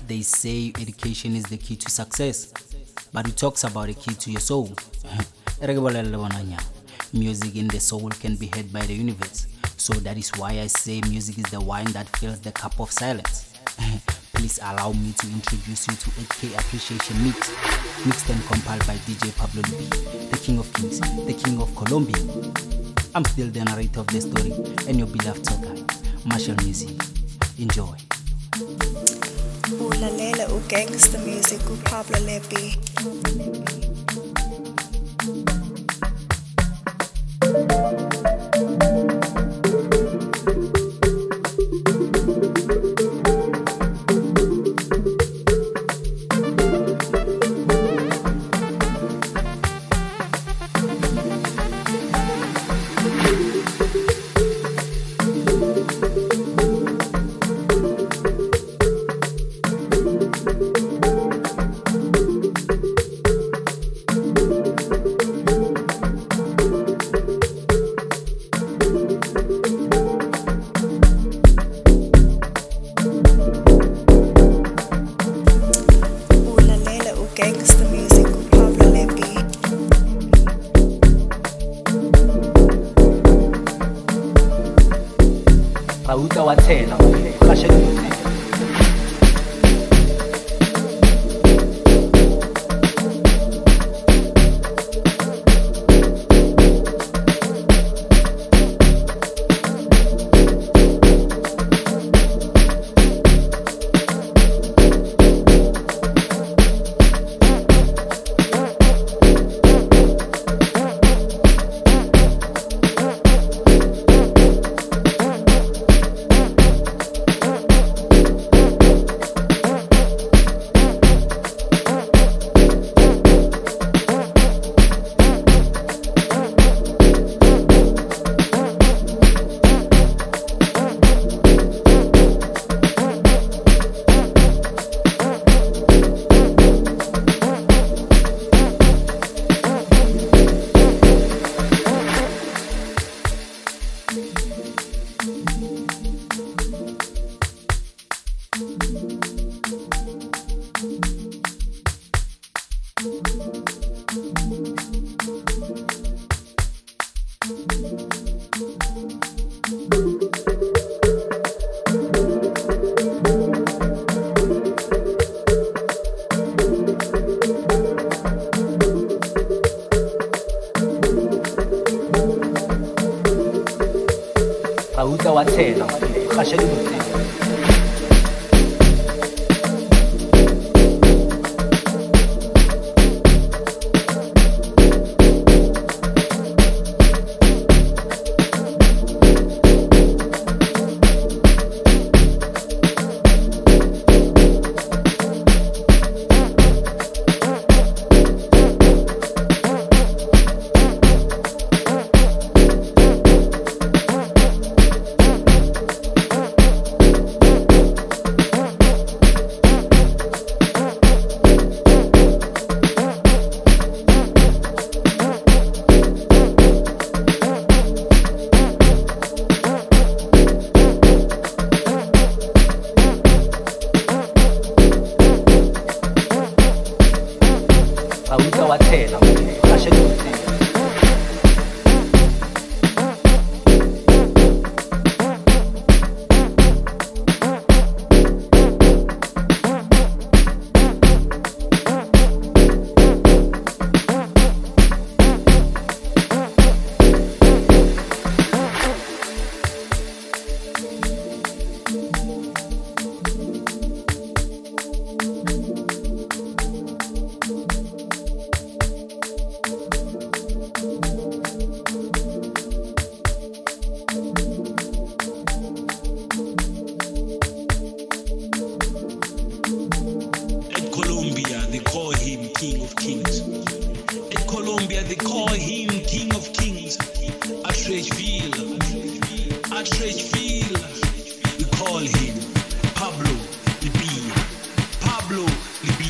They say education is the key to success, but who talks about the key to your soul? Music in the soul can be heard by the universe. So that is why I say music is the wine that fills the cup of silence. Please allow me to introduce you to 8K Appreciation Mix, mixed and compiled by DJ Pablo Libi, the King of Kings, the King of Colombia. I'm still the narrator of the story and your beloved tour guide, Marshall Music. Enjoy. Ulalela ugangster music uPablo Libi. Gangster music uPablo Libi. Pauta wathela, kashe kuthi. Pauta wathela, kashe kuthi. Pauta wathela, kashe kuthi. They call him King of Kings. In Colombia, they call him King of Kings. At Trashville, we call him Pablo Libi. Pablo Libi.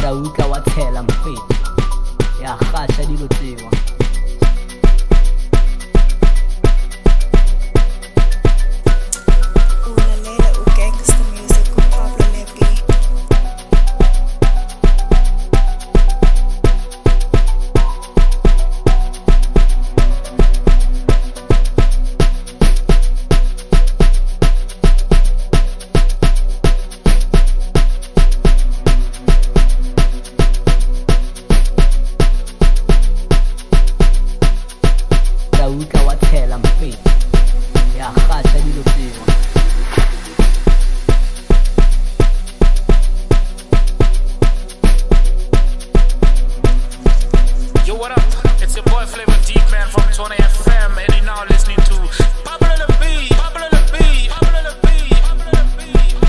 ra utlwa wa tshela mfethu ya kgasha dilo tseo Ulalela ugangster music uPablo Leppi. Yo, what up? It's your boy Flavor Deep Man from Tony FM, and you're now listening to Pablo Leppi, Pablo Leppi, Pablo Leppi, Pablo Leppi.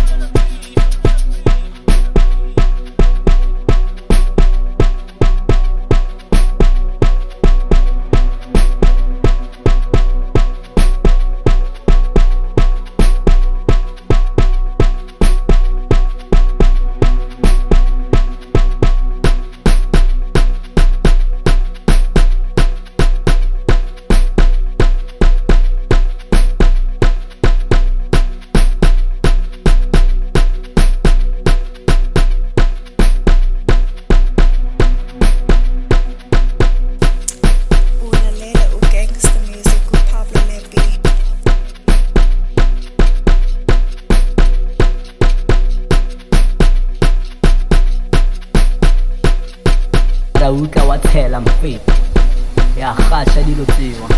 Ulalela ugangster music uPablo Leppi. ra utlwa wa tshela mfethu ya kgasha dilo tseo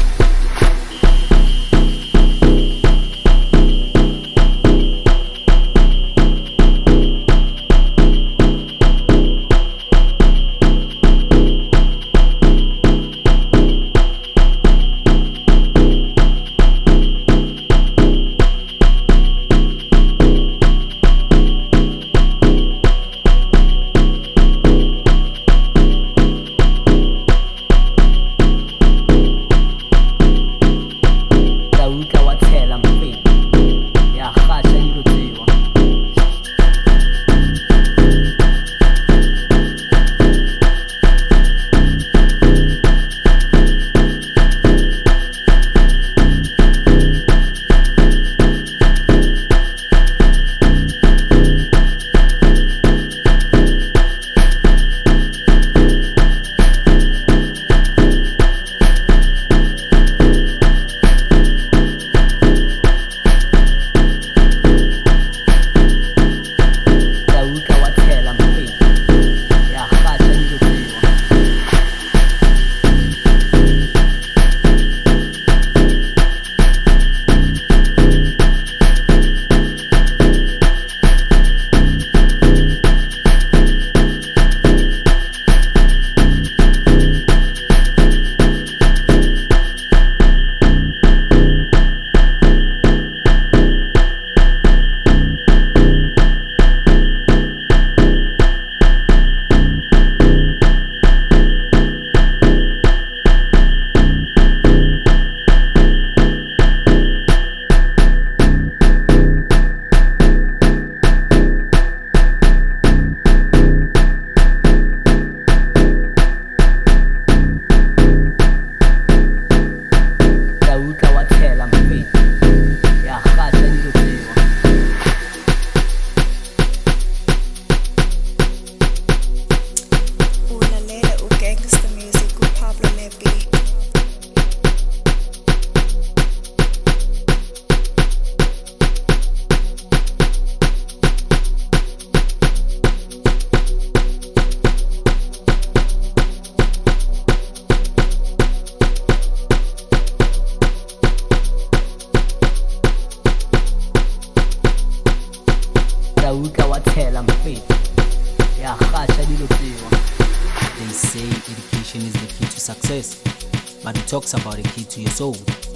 They say education is the key to success, but it talks about the key to your soul.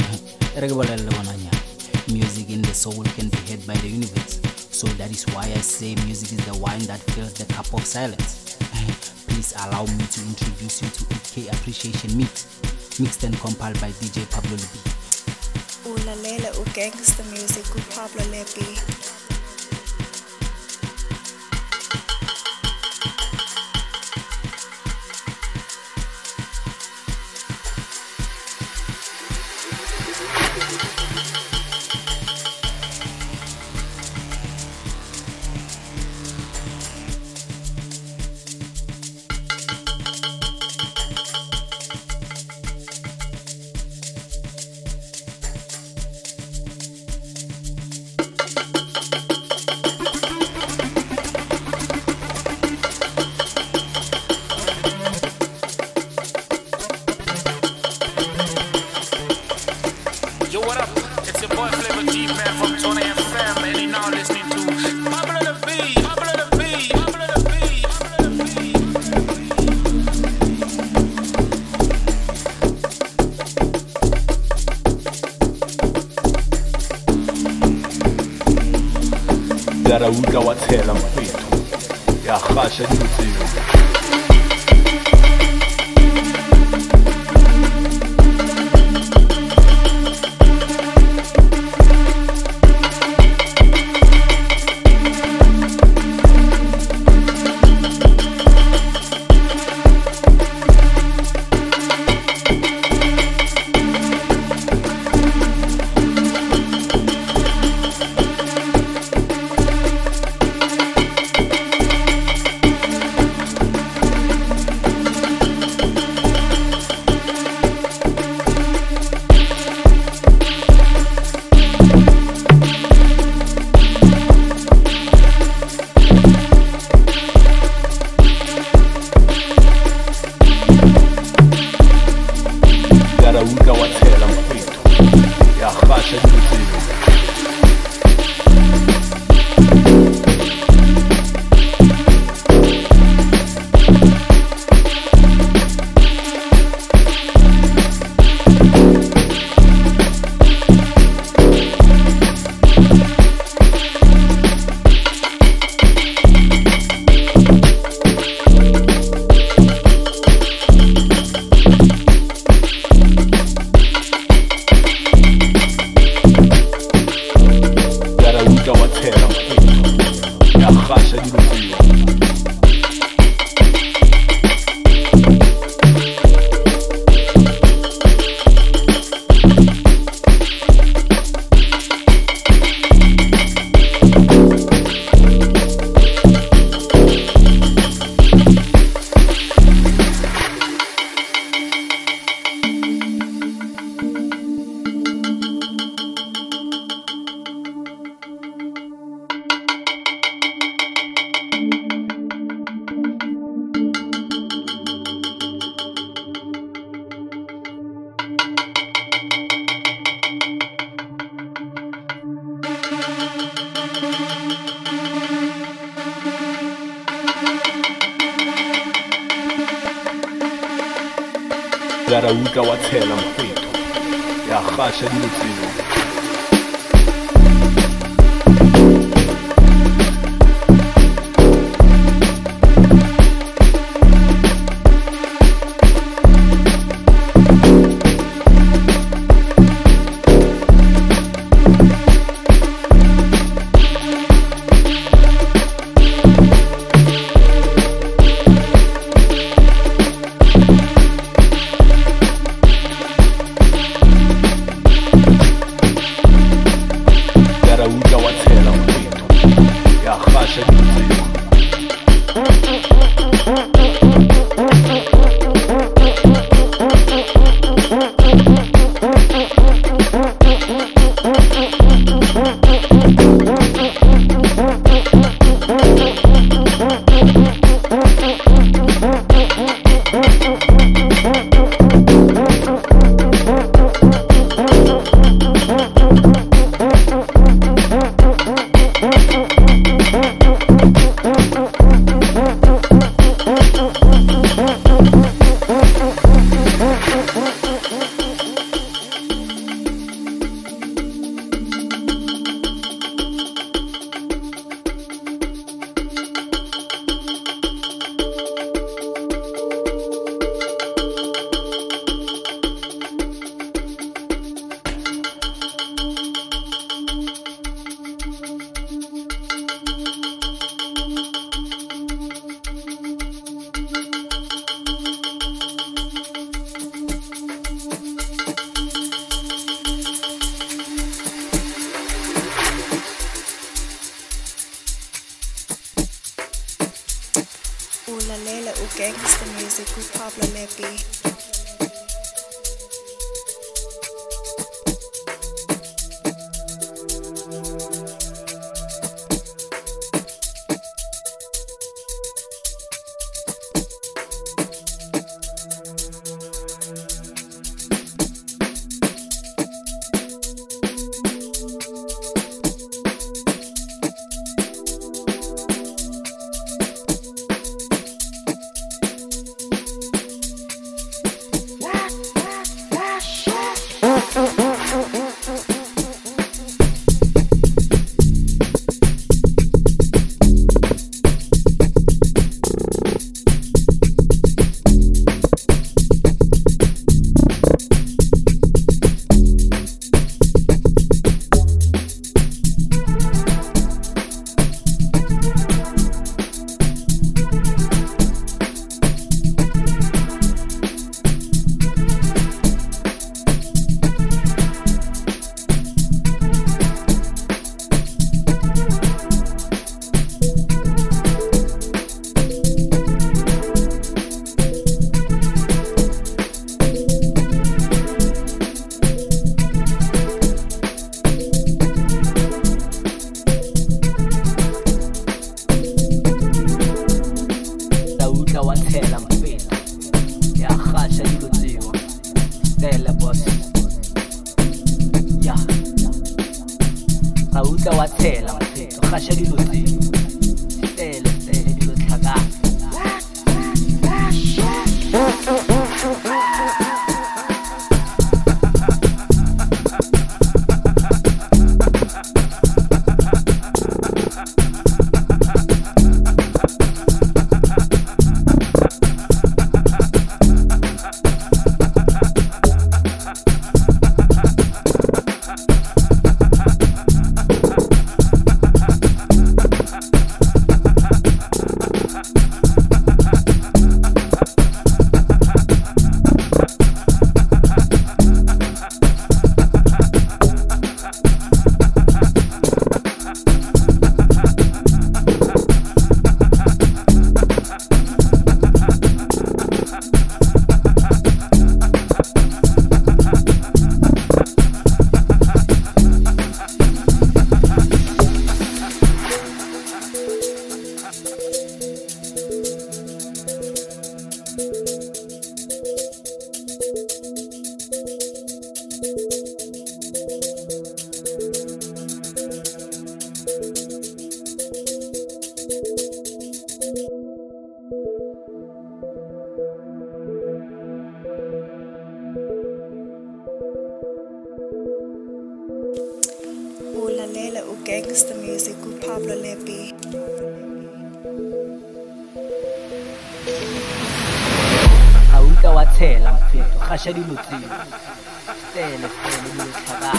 Music in the soul can be heard by the universe. So that is why I say music is the wine that fills the cup of silence. Please allow me to introduce you to 8K Appreciation Mix, mixed and compiled by DJ Pablo Leppi. Ulalela ugangster music uPablo Leppi. utlwa wa tshela mfetho ya gasha dilo tseo utlwa wa tshela mfetho ya gasha dilo tseo Ulalela ugangster music with Pablo Levy. gasha dilo tse stele dilo tlhaka Ulalela ugangster music uPablo Lepi. Auta wa tshela mfetho gasha dilo tse stele dilo tlhaka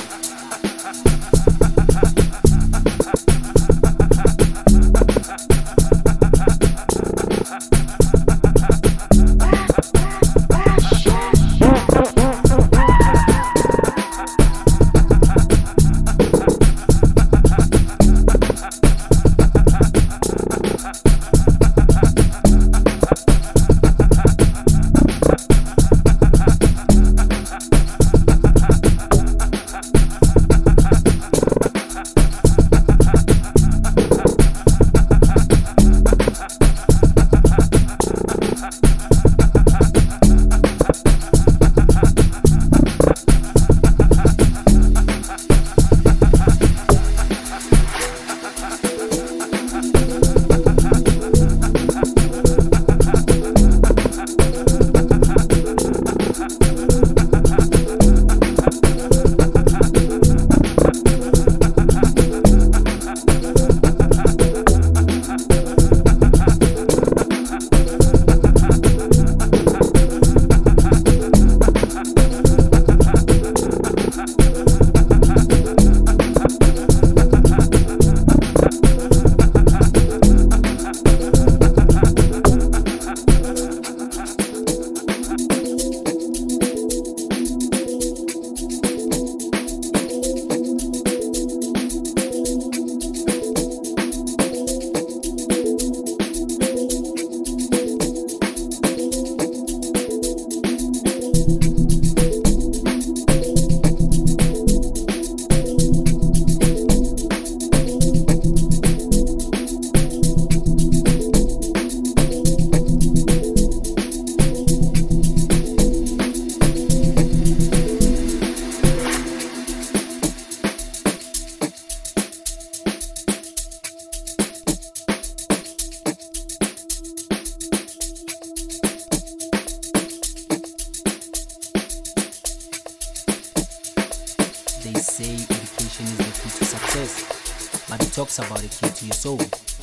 They say education is the key to success, but it talks about the key to your soul.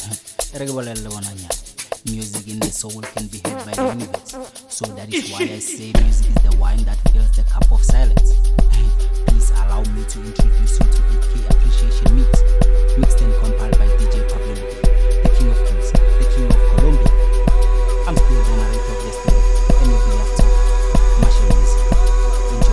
Music in the soul can be heard by the universe. So that is why I say music is the wine that fills the cup of silence. Please allow me to introduce you to 8K Appreciation Mix, mixed and compiled by DJ Pablo Lepi, the King of Kings, the King of Colombia. I'm still the narrator of the story, and you'll be left to Marshall Music. Enjoy.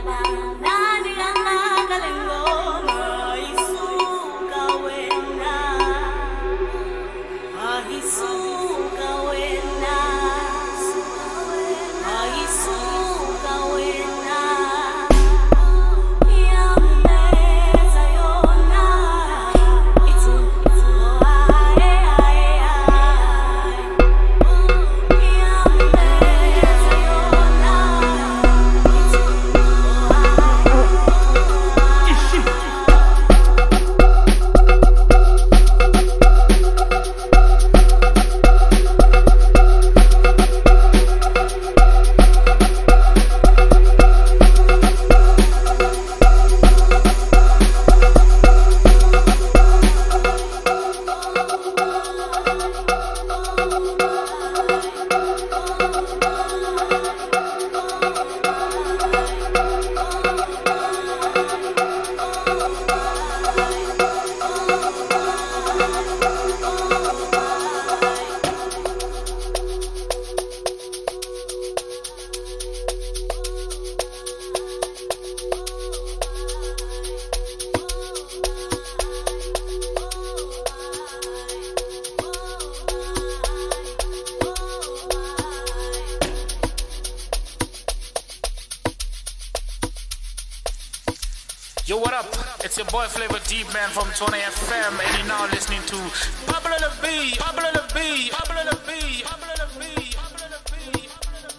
Yo, what up? It's your boy Flavor Deep Man from Tony FM, and you're now listening to Pablo the B, Pablo the B, Pablo the B, Pablo the B, Pablo the B.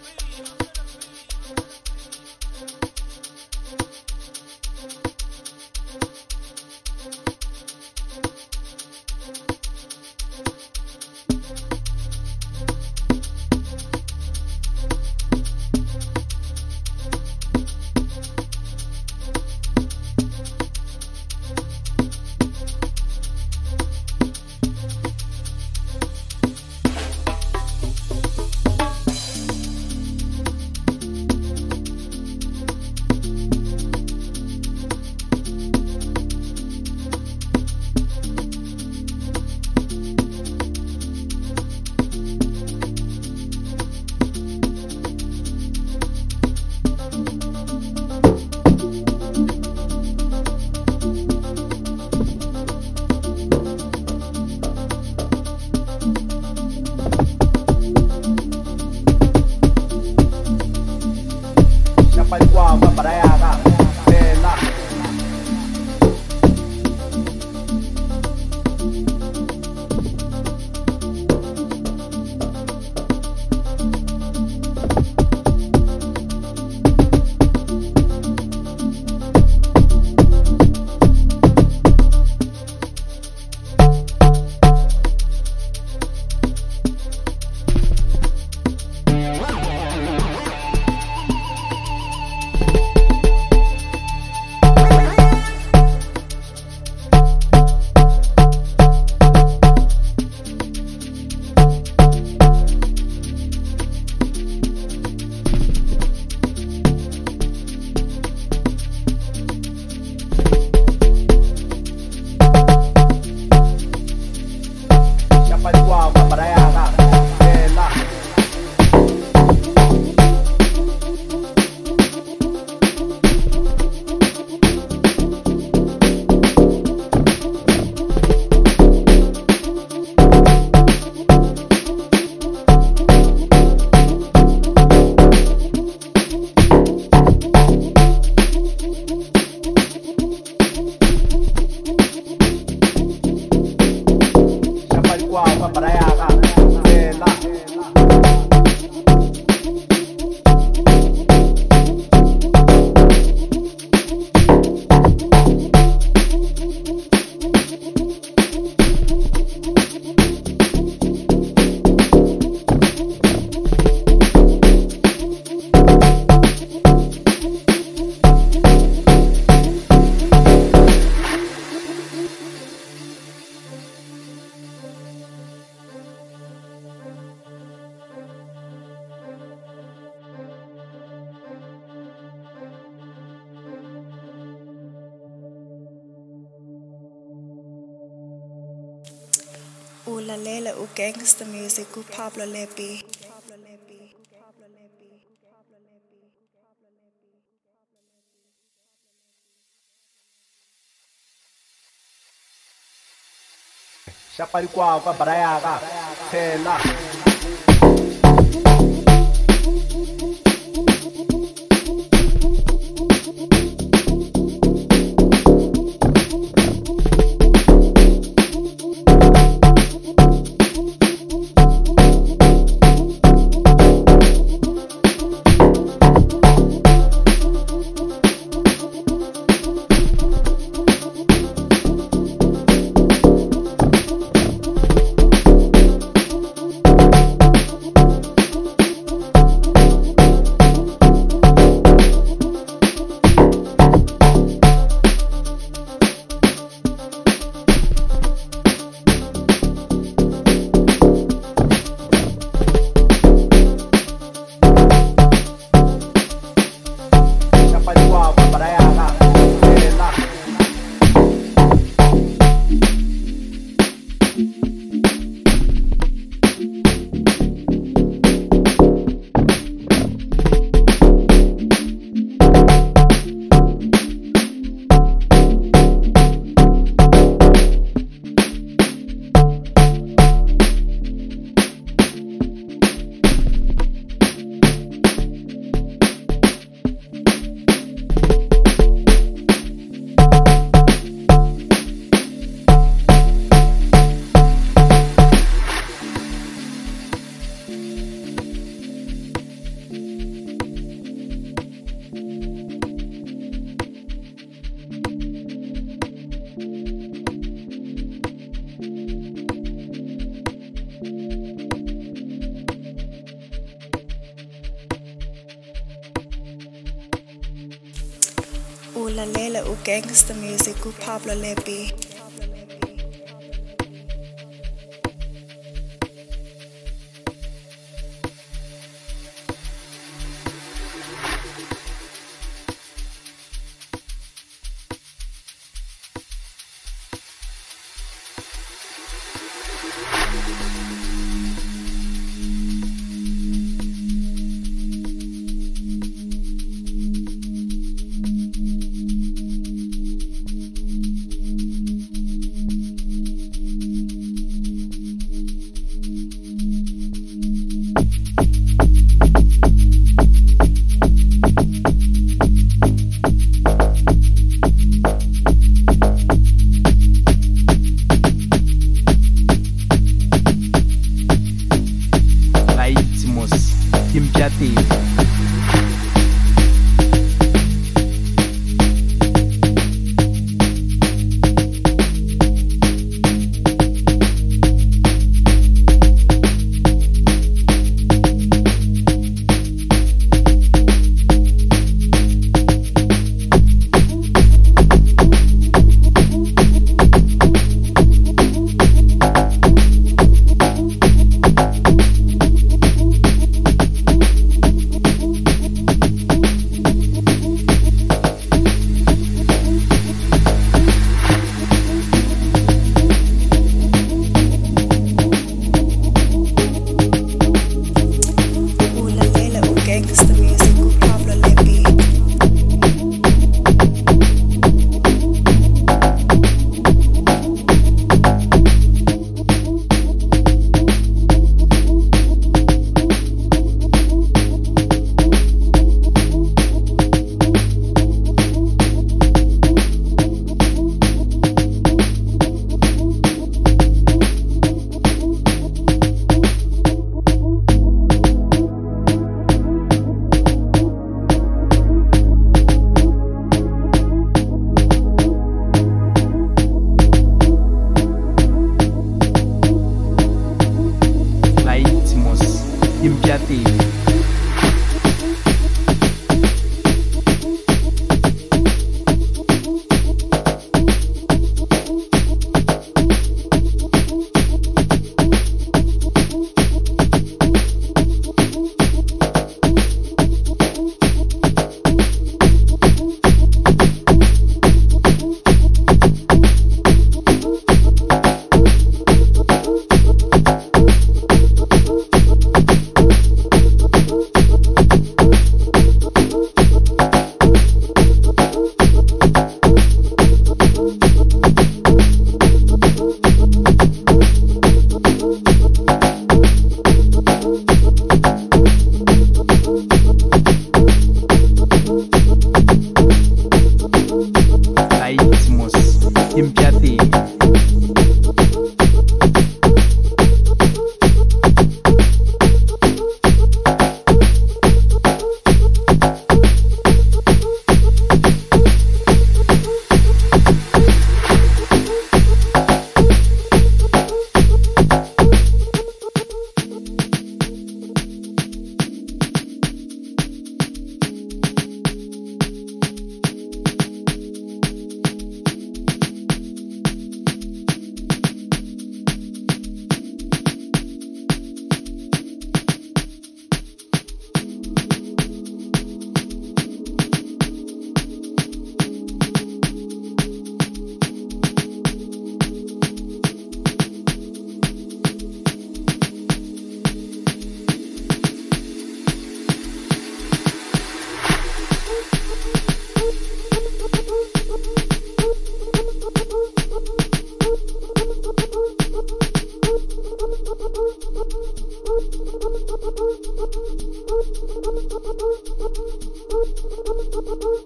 Ulalela ugangster music uPablo Lepi. Shaparikwakwa barayaka phela. Ulalela ugangster music uPablo Lepi.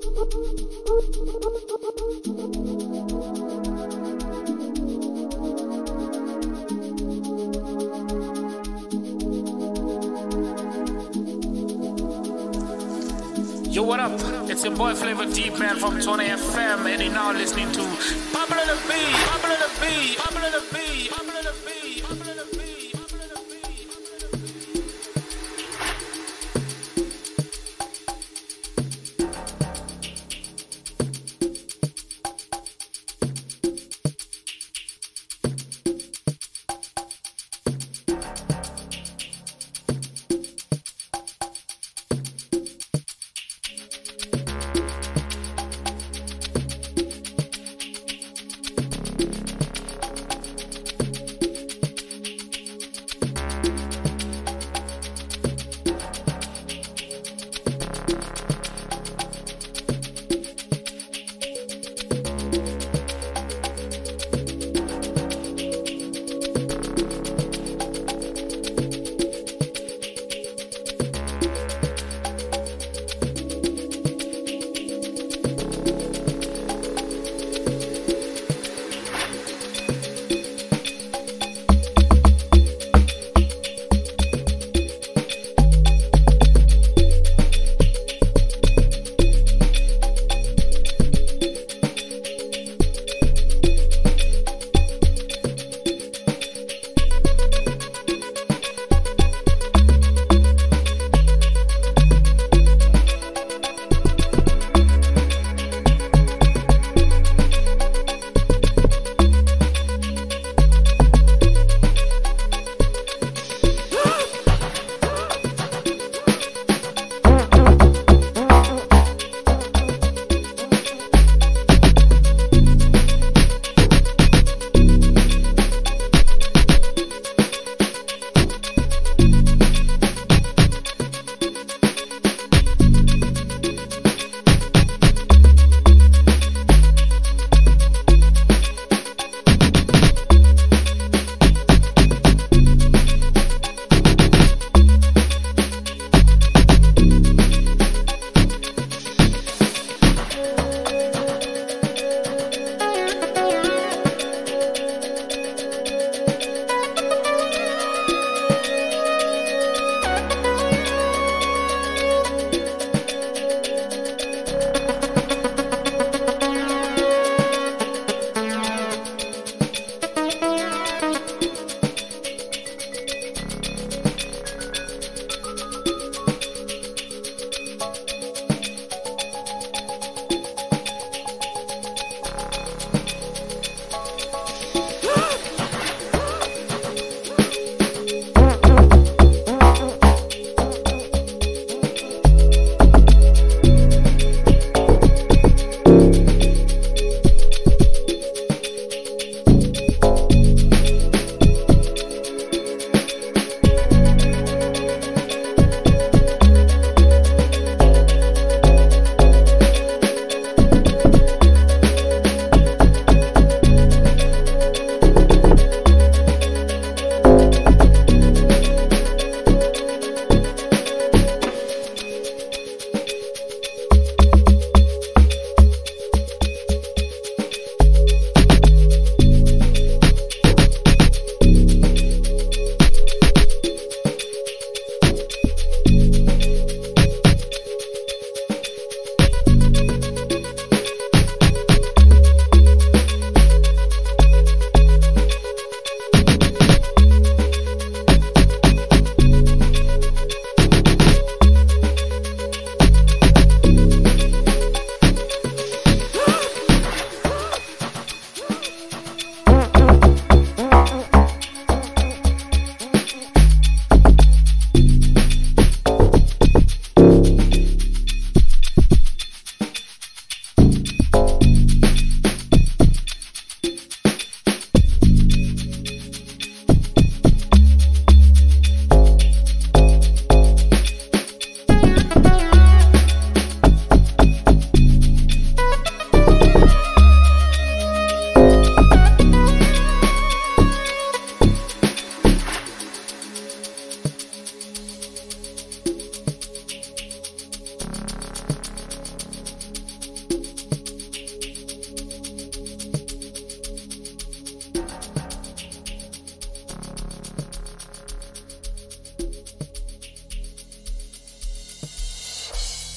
Yo, what up? It's your boy Flavor Deep Man from Tony FM, and you're now listening to Pablo the Bee, Pablo the Bee, Pablo the Bee, Pablo the Bee, Pablo the Bee, Pablo the Bee.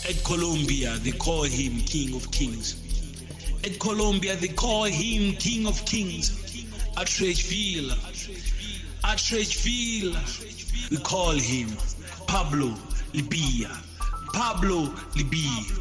At Colombia, they call him King of Kings. At Colombia, they call him King of Kings. At Trashville, we call him Pablo Libia. Pablo Libia.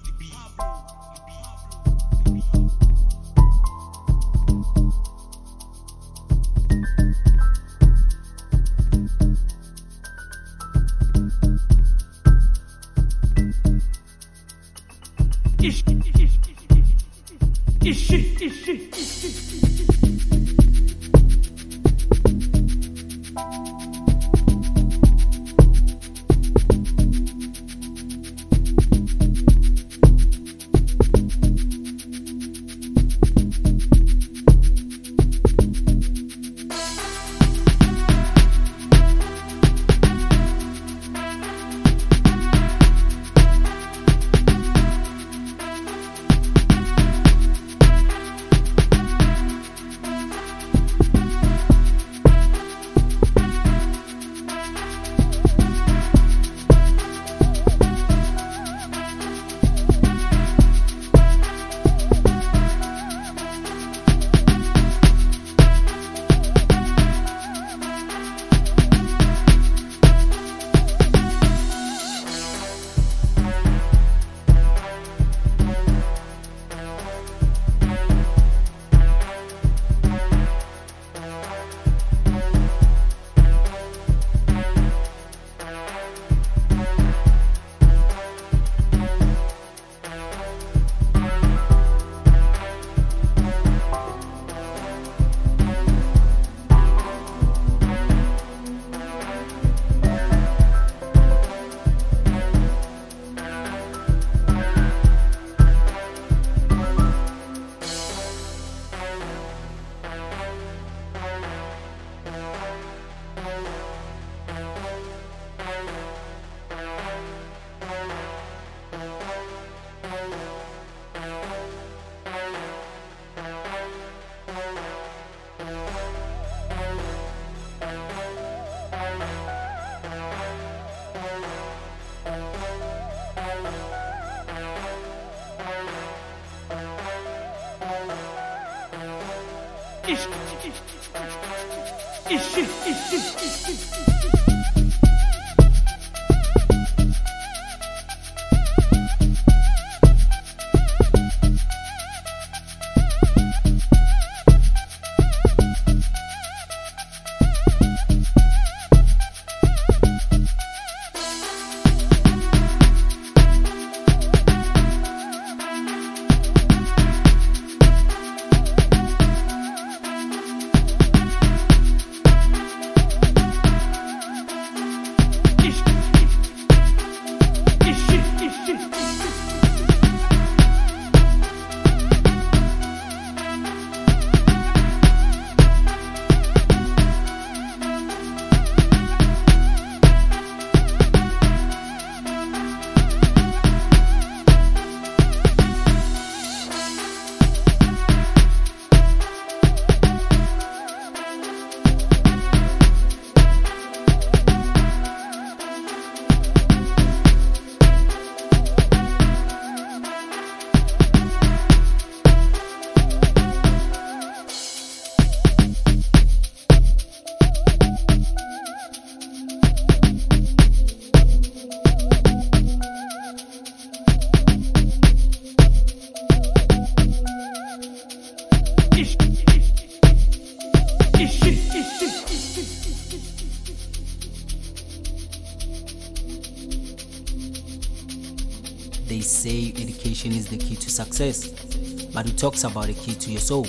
They say education is the key to success, but who talks about the key to your soul?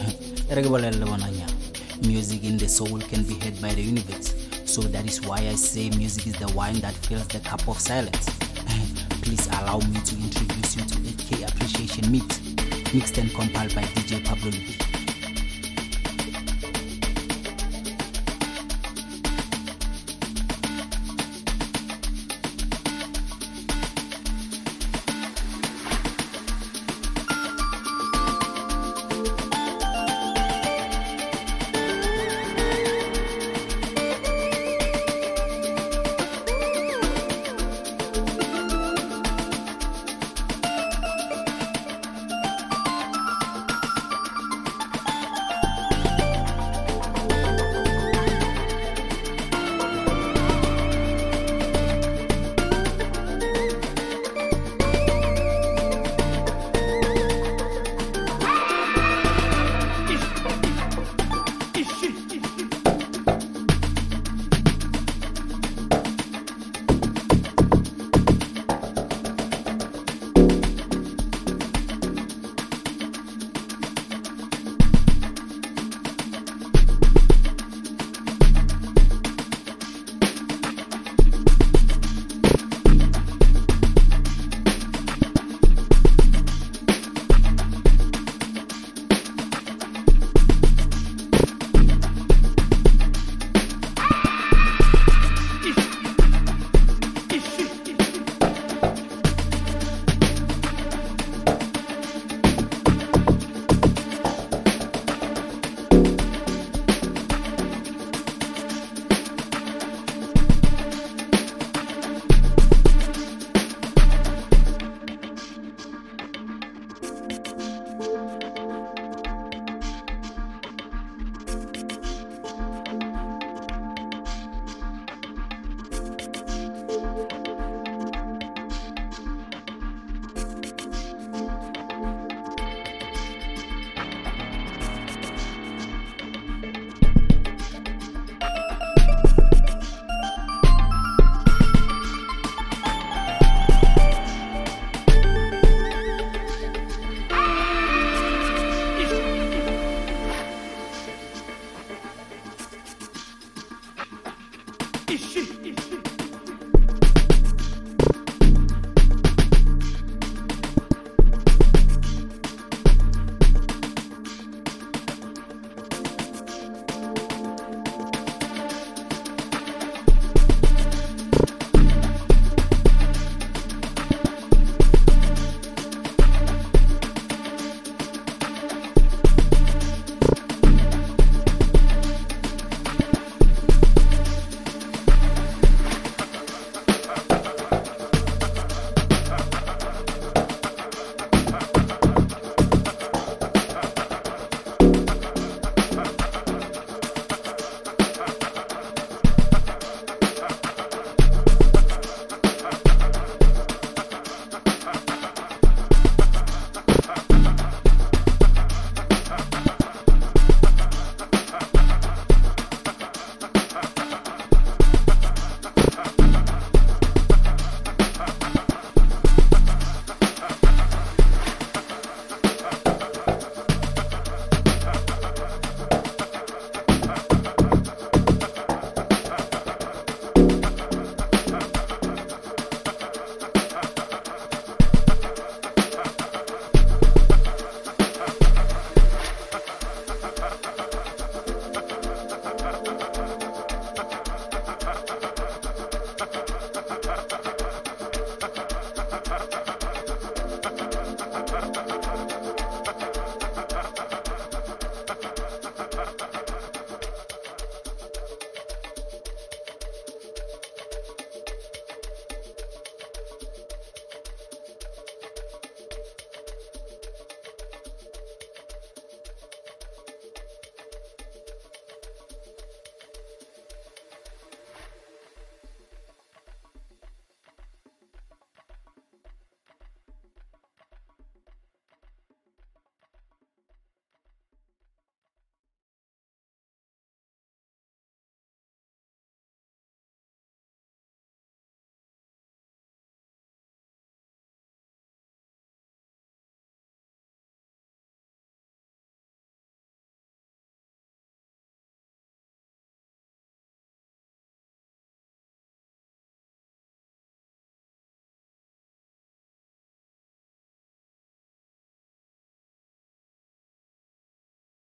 Music in the soul can be heard by the universe. So that is why I say music is the wine that fills the cup of silence. Please allow me to introduce you to 8K Appreciation Mix, mixed and compiled by DJ Pablo Libia.